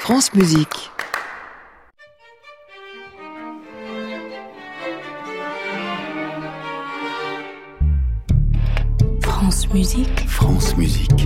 France Musique. France Musique. France Musique.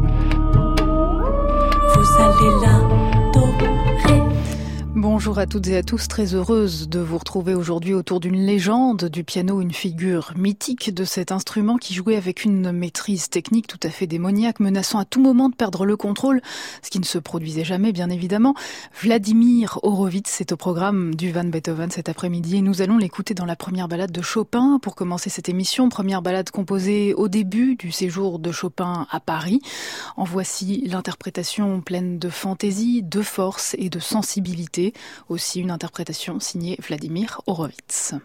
Vous allez l'adorer. Bonjour à toutes et à tous, très heureuse de vous retrouver aujourd'hui autour d'une légende du piano, une figure mythique de cet instrument qui jouait avec une maîtrise technique tout à fait démoniaque, menaçant à tout moment de perdre le contrôle, ce qui ne se produisait jamais bien évidemment. Vladimir Horowitz, c'est au programme du Van Beethoven cet après-midi et nous allons l'écouter dans la première ballade de Chopin pour commencer cette émission, première ballade composée au début du séjour de Chopin à Paris. En voici l'interprétation pleine de fantaisie, de force et de sensibilité. Aussi une interprétation signée Vladimir Horowitz.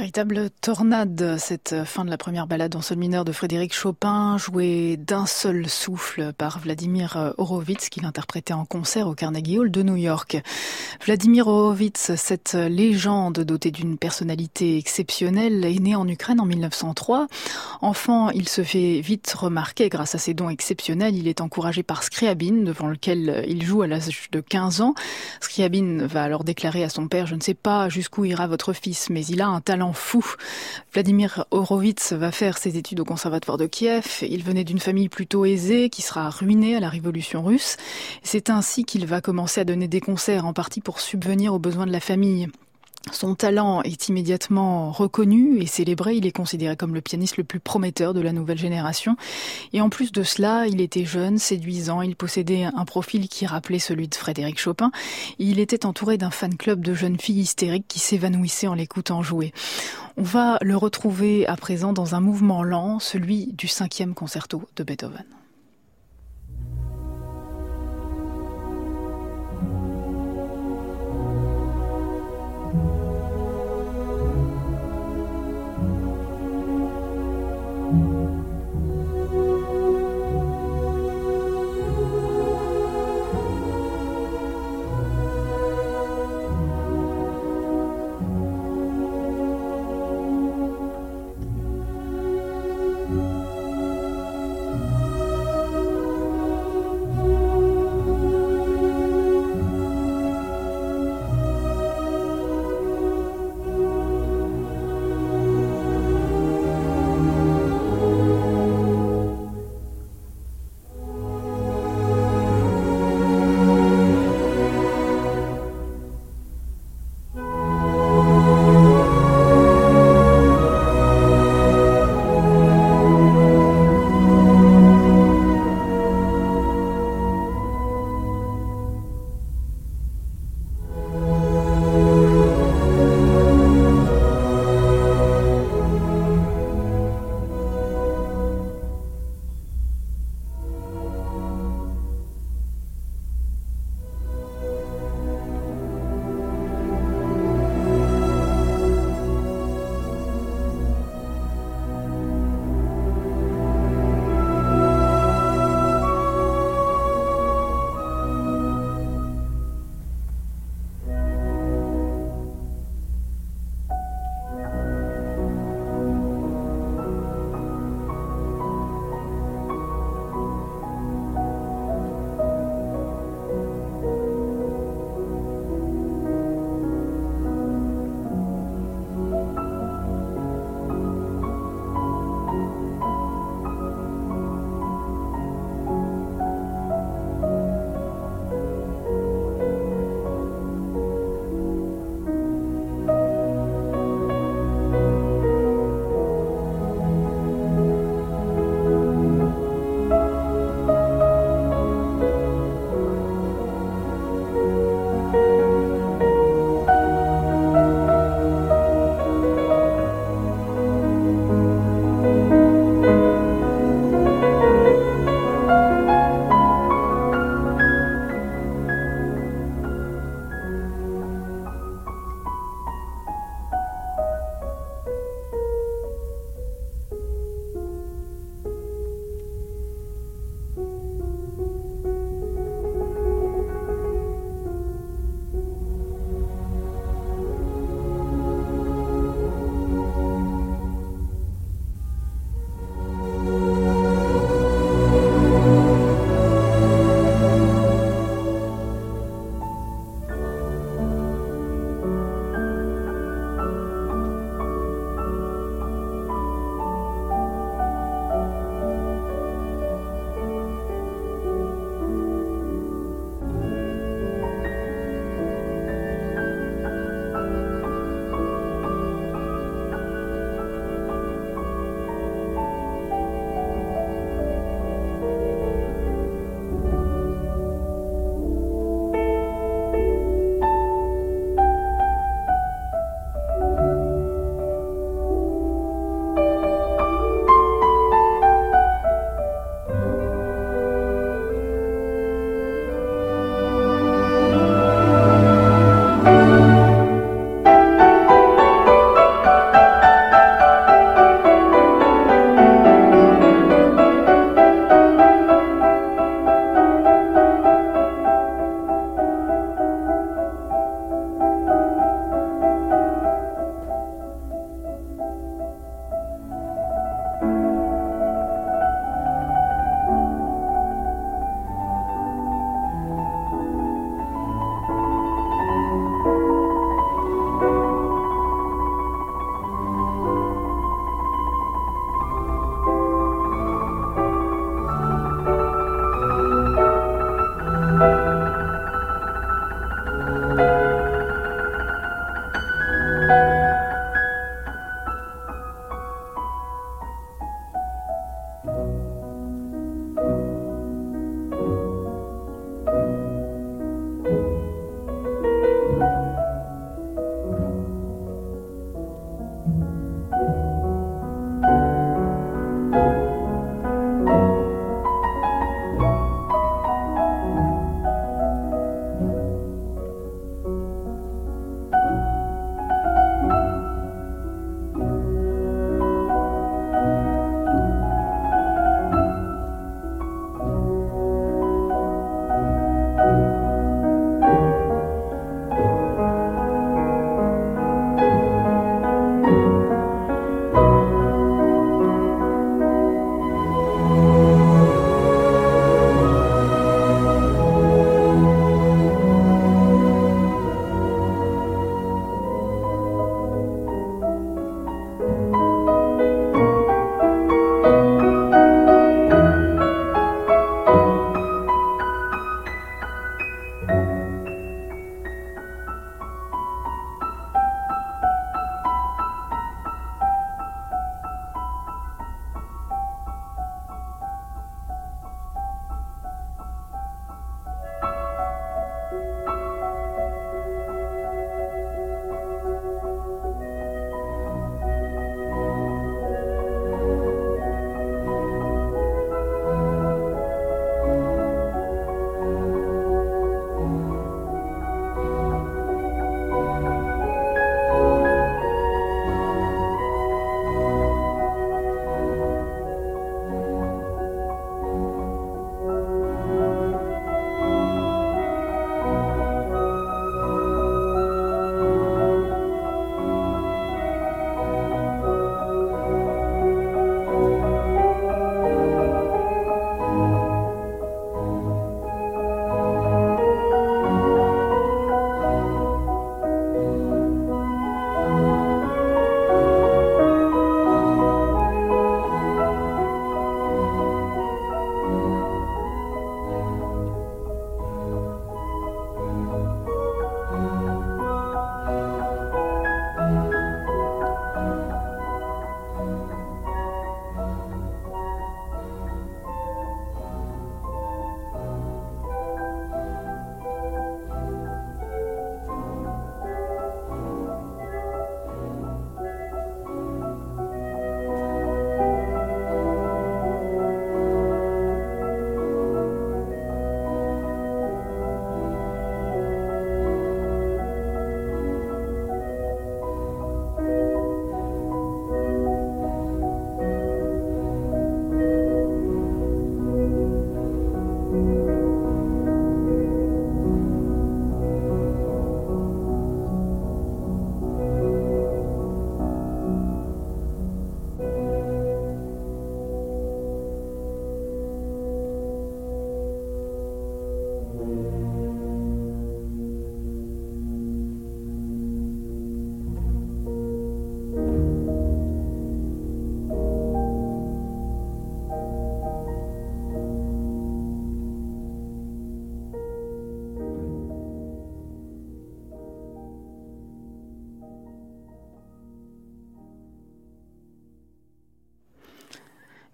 véritable tornade, cette fin de la première ballade en sol mineur de Frédéric Chopin, jouée d'un seul souffle par Vladimir Horowitz, qui l'interprétait en concert au Carnegie Hall de New York. Vladimir Horowitz, cette légende dotée d'une personnalité exceptionnelle, est né en Ukraine en 1903. Enfant, il se fait vite remarquer grâce à ses dons exceptionnels. Il est encouragé par Scriabine, devant lequel il joue à l'âge de 15 ans. Scriabine va alors déclarer à son père « Je ne sais pas jusqu'où ira votre fils, mais il a un talent fou ». Vladimir Horowitz va faire ses études au conservatoire de Kiev. Il venait d'une famille plutôt aisée qui sera ruinée à la révolution russe. C'est ainsi qu'il va commencer à donner des concerts, en partie pour subvenir aux besoins de la famille. Son talent est immédiatement reconnu et célébré. Il est considéré comme le pianiste le plus prometteur de la nouvelle génération. Et en plus de cela, il était jeune, séduisant. Il possédait un profil qui rappelait celui de Frédéric Chopin. Il était entouré d'un fan club de jeunes filles hystériques qui s'évanouissaient en l'écoutant jouer. On va le retrouver à présent dans un mouvement lent, celui du 5e concerto de Beethoven.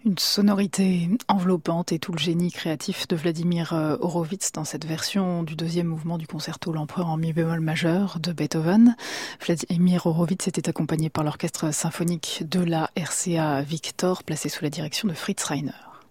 Une sonorité enveloppante et tout le génie créatif de Vladimir Horowitz dans cette version du deuxième mouvement du concerto L'Empereur en mi bémol majeur de Beethoven. Vladimir Horowitz était accompagné par l'orchestre symphonique de la RCA Victor, placé sous la direction de Fritz Reiner.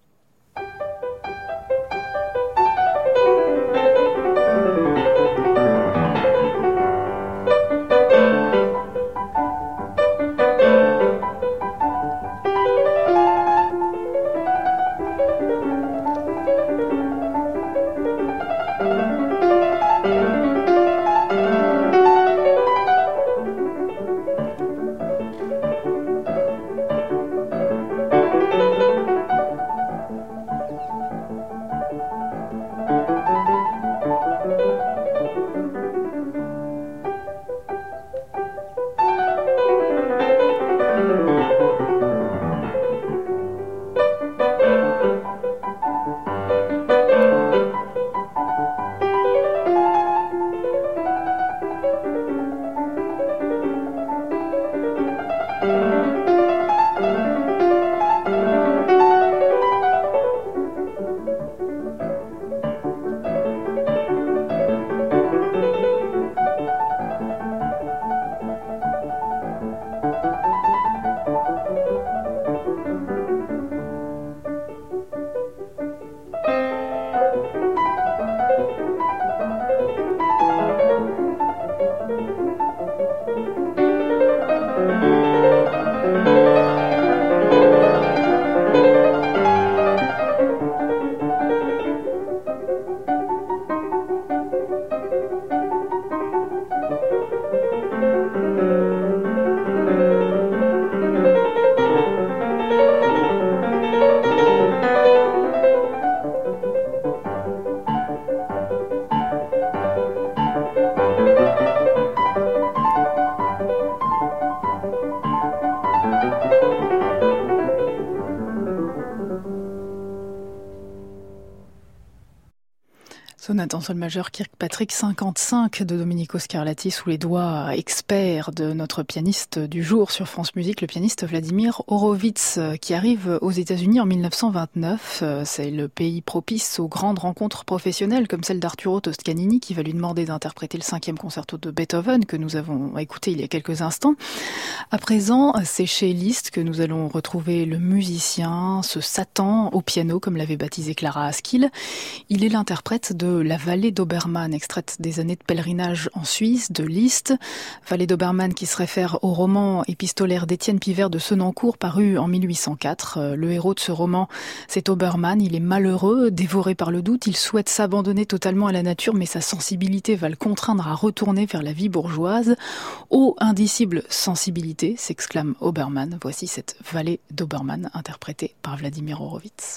Sonate en sol majeur Kirkpatrick 55 de Domenico Scarlatti sous les doigts experts de notre pianiste du jour sur France Musique, le pianiste Vladimir Horowitz, qui arrive aux États-Unis en 1929. C'est le pays propice aux grandes rencontres professionnelles comme celle d'Arturo Toscanini qui va lui demander d'interpréter le 5e concerto de Beethoven que nous avons écouté il y a quelques instants. À présent, c'est chez Liszt que nous allons retrouver le musicien, ce Satan au piano comme l'avait baptisé Clara Askill. Il est l'interprète de La Vallée d'Obermann, extraite des années de pèlerinage en Suisse, de Liszt. Vallée d'Obermann qui se réfère au roman épistolaire d'Étienne Pivert de Senancour paru en 1804. Le héros de ce roman, c'est Obermann. Il est malheureux, dévoré par le doute. Il souhaite s'abandonner totalement à la nature, mais sa sensibilité va le contraindre à retourner vers la vie bourgeoise. Ô indicible sensibilité, s'exclame Obermann. Voici cette Vallée d'Obermann interprétée par Vladimir Horowitz.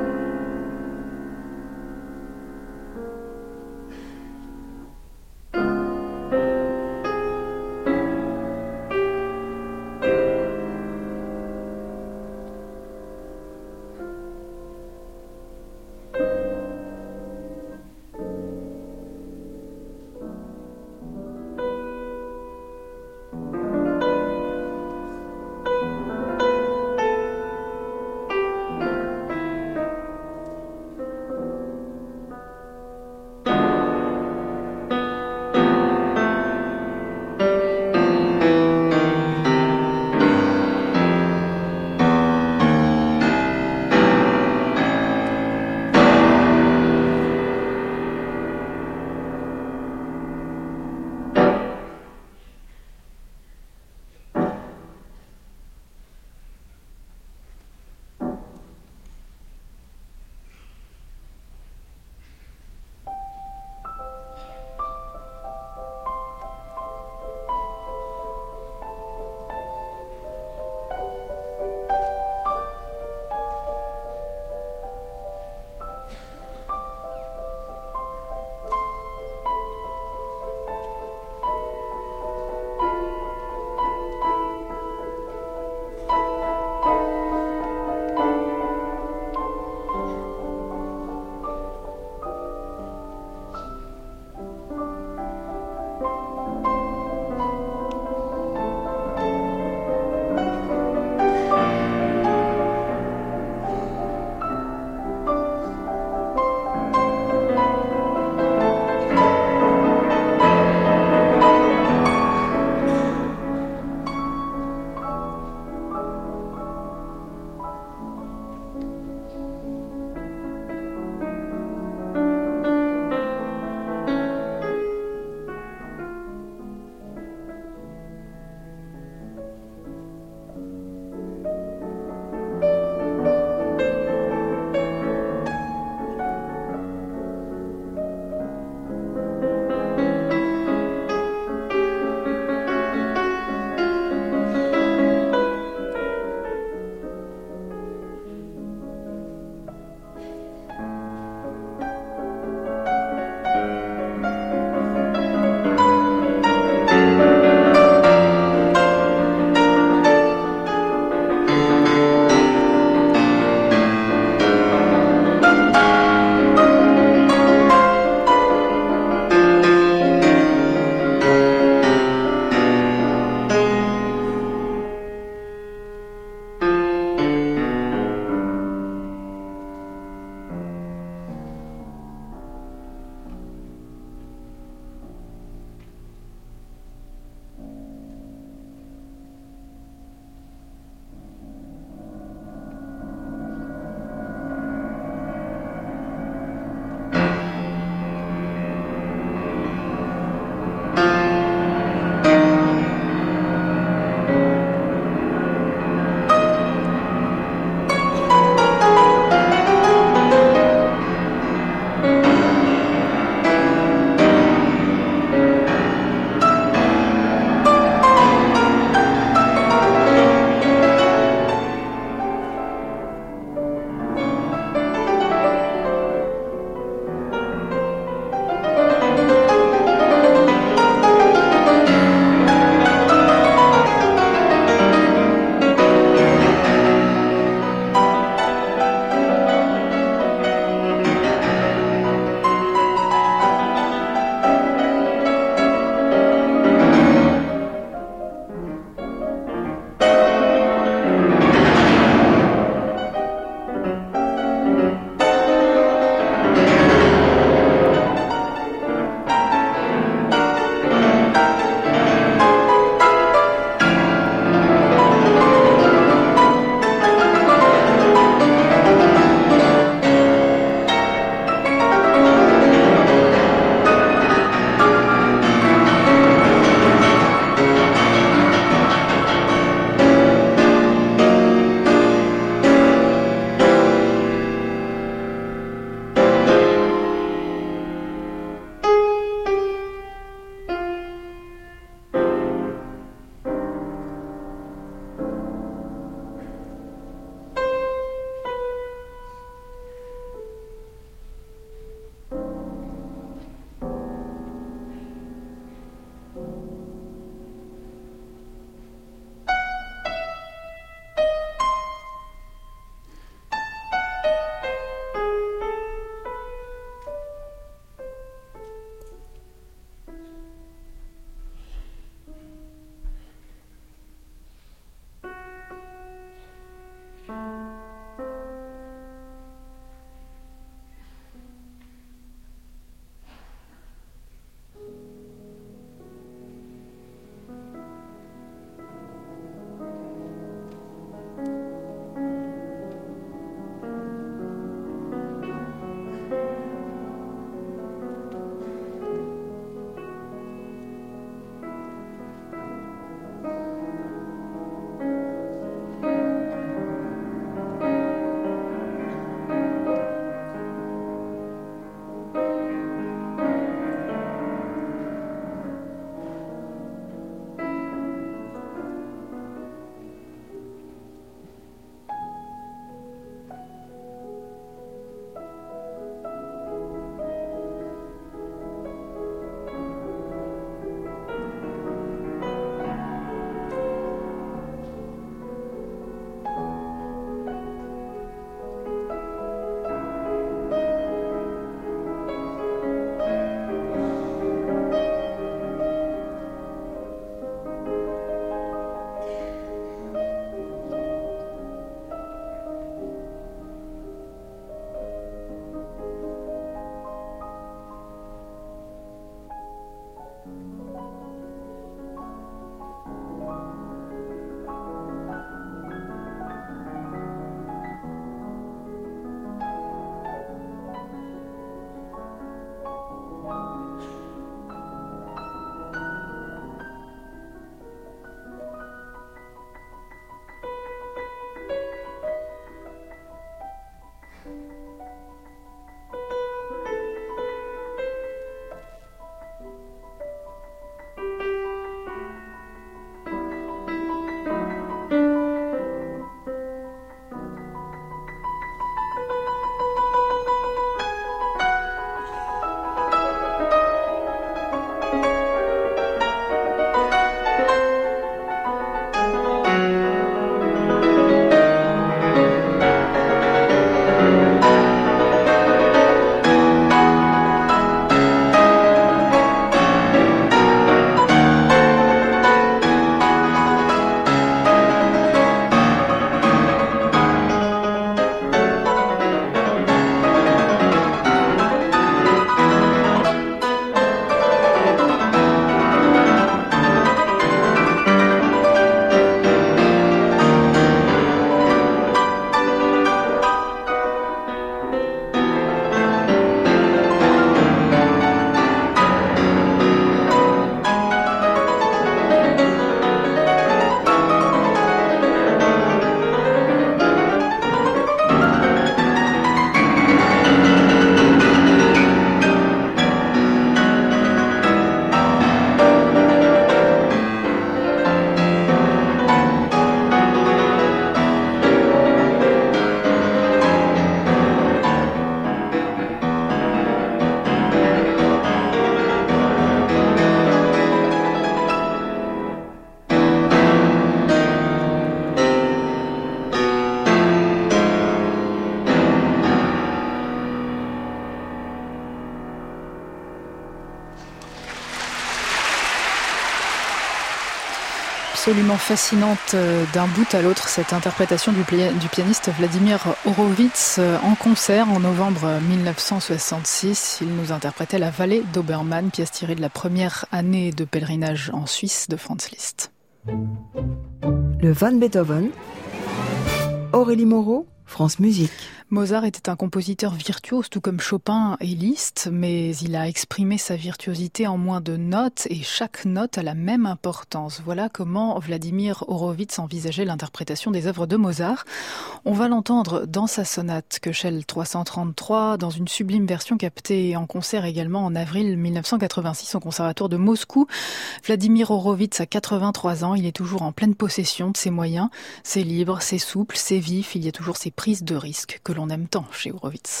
absolument fascinante d'un bout à l'autre, cette interprétation du pianiste Vladimir Horowitz en concert en novembre 1966. Il nous interprétait La Vallée d'Obermann, pièce tirée de la première année de pèlerinage en Suisse de Franz Liszt. Le Van Beethoven, Aurélie Moreau, France Musique. Mozart était un compositeur virtuose, tout comme Chopin et Liszt, mais il a exprimé sa virtuosité en moins de notes et chaque note a la même importance. Voilà comment Vladimir Horowitz envisageait l'interprétation des œuvres de Mozart. On va l'entendre dans sa sonate Köchel 333, dans une sublime version captée en concert également en avril 1986 au Conservatoire de Moscou. Vladimir Horowitz a 83 ans, il est toujours en pleine possession de ses moyens. C'est libre, c'est souple, c'est vif, il y a toujours ces prises de risque que l'on aime tant chez Horowitz.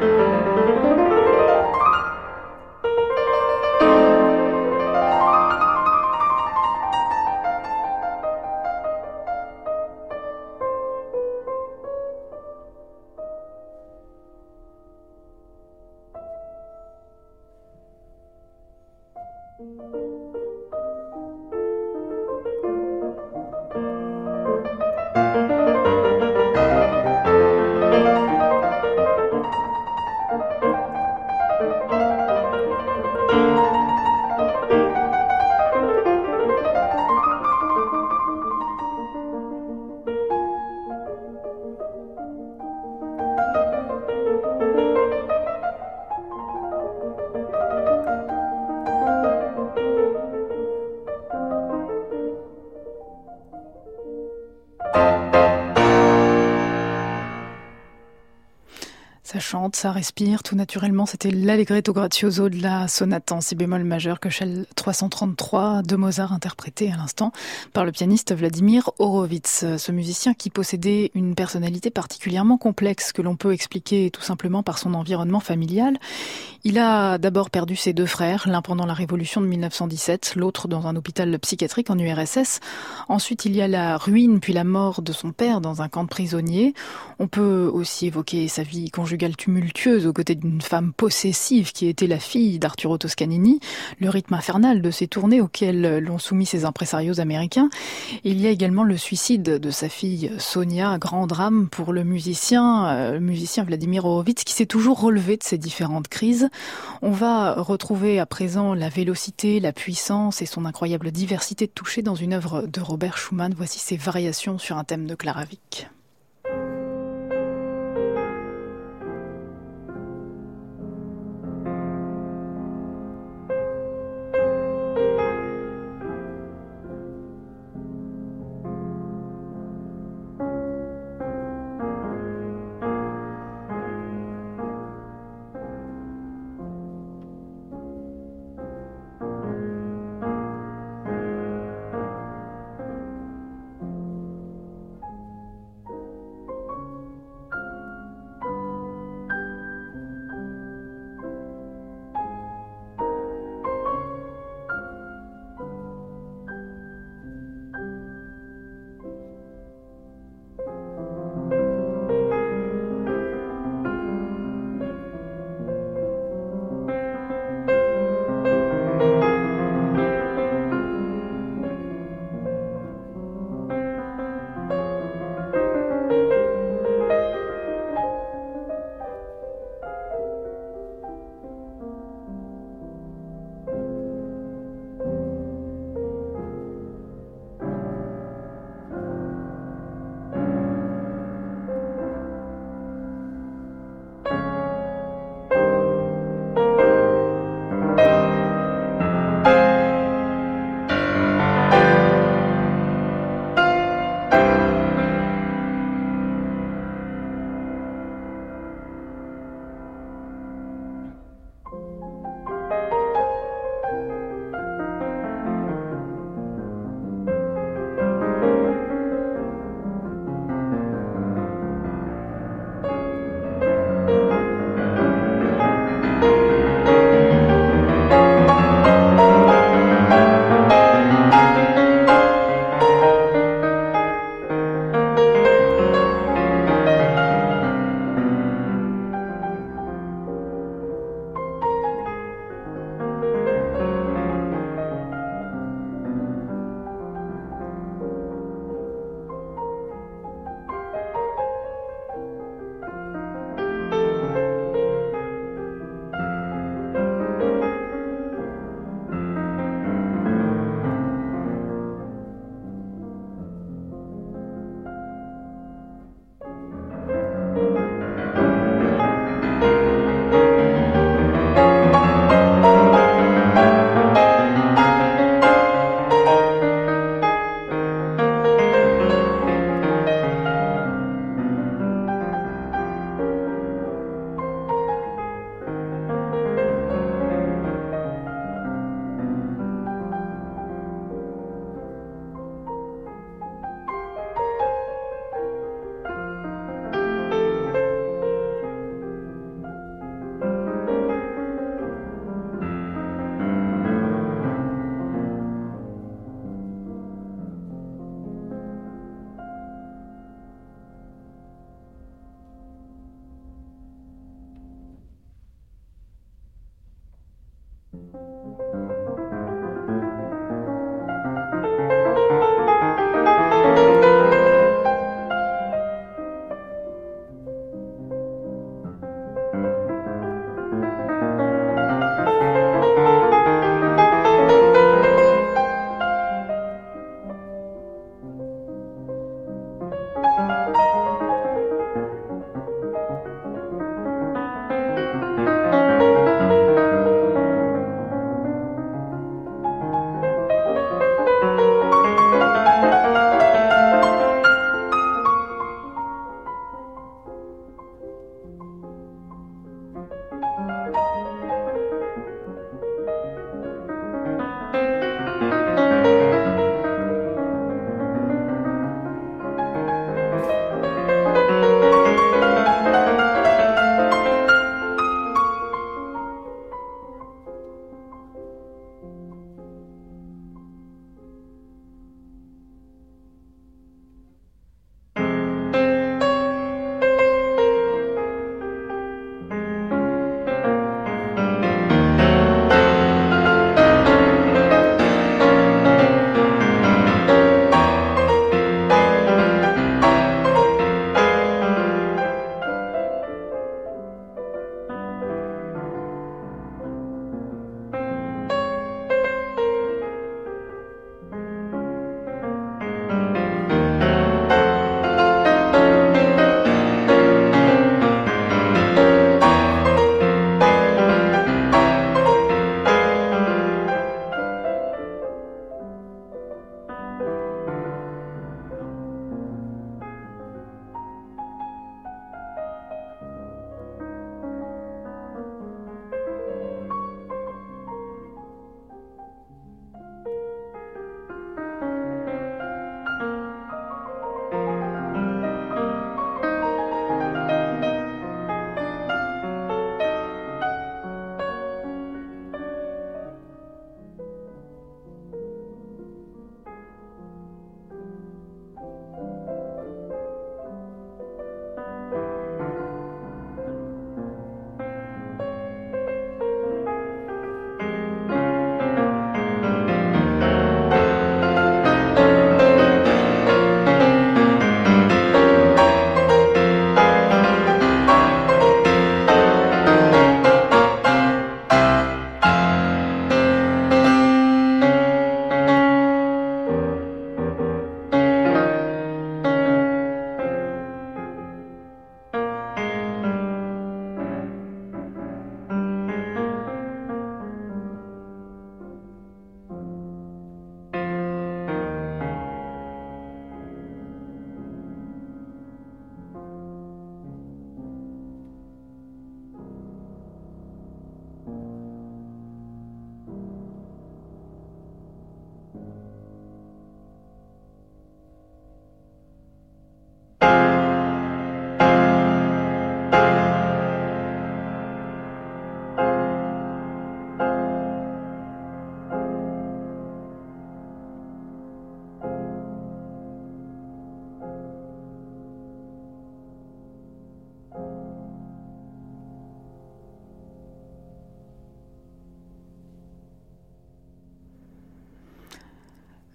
Ça chante, ça respire, tout naturellement. C'était l'Allegretto grazioso de la sonate en si bémol majeur Köchel 333 de Mozart, interprété à l'instant par le pianiste Vladimir Horowitz. Ce musicien qui possédait une personnalité particulièrement complexe que l'on peut expliquer tout simplement par son environnement familial. Il a d'abord perdu ses deux frères, l'un pendant la Révolution de 1917, l'autre dans un hôpital psychiatrique en URSS. Ensuite, il y a la ruine puis la mort de son père dans un camp de prisonniers. On peut aussi évoquer sa vie conjugale tumultueuse aux côtés d'une femme possessive qui était la fille d'Arturo Toscanini, le rythme infernal de ses tournées auxquelles l'ont soumis ses impresarios américains. Il y a également le suicide de sa fille Sonia, grand drame pour le musicien Vladimir Horowitz qui s'est toujours relevé de ces différentes crises. On va retrouver à présent la vélocité, la puissance et son incroyable diversité de toucher dans une œuvre de Robert Schumann. Voici ses variations sur un thème de Clara Wieck.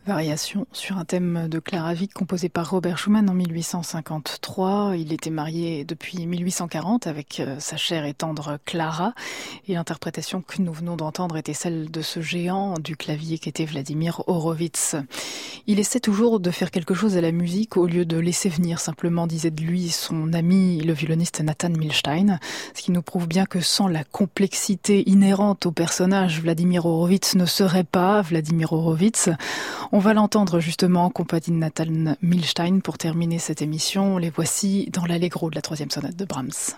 Variation sur un thème de Clara Wieck composé par Robert Schumann en 1853. Il était marié depuis 1840 avec sa chère et tendre Clara. Et l'interprétation que nous venons d'entendre était celle de ce géant du clavier qu'était Vladimir Horowitz. Il essaie toujours de faire quelque chose à la musique au lieu de laisser venir simplement, disait de lui son ami le violoniste Nathan Milstein. Ce qui nous prouve bien que sans la complexité inhérente au personnage, Vladimir Horowitz ne serait pas Vladimir Horowitz. On va l'entendre justement en compagnie de Nathan Milstein pour terminer cette émission. Les voici dans l'Allegro de la 3e sonate de Brahms.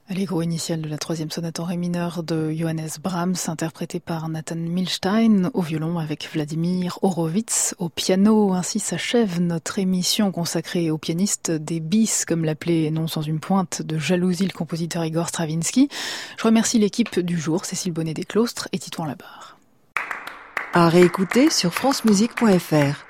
Allegro initial de la 3e sonate en ré mineur de Johannes Brahms, interprété par Nathan Milstein, au violon avec Vladimir Horowitz, au piano. Ainsi s'achève notre émission consacrée au pianiste des bis, comme l'appelait non sans une pointe de jalousie le compositeur Igor Stravinsky. Je remercie l'équipe du jour, Cécile Bonnet des Clostres et Titouan Labarre. À réécouter sur francemusique.fr.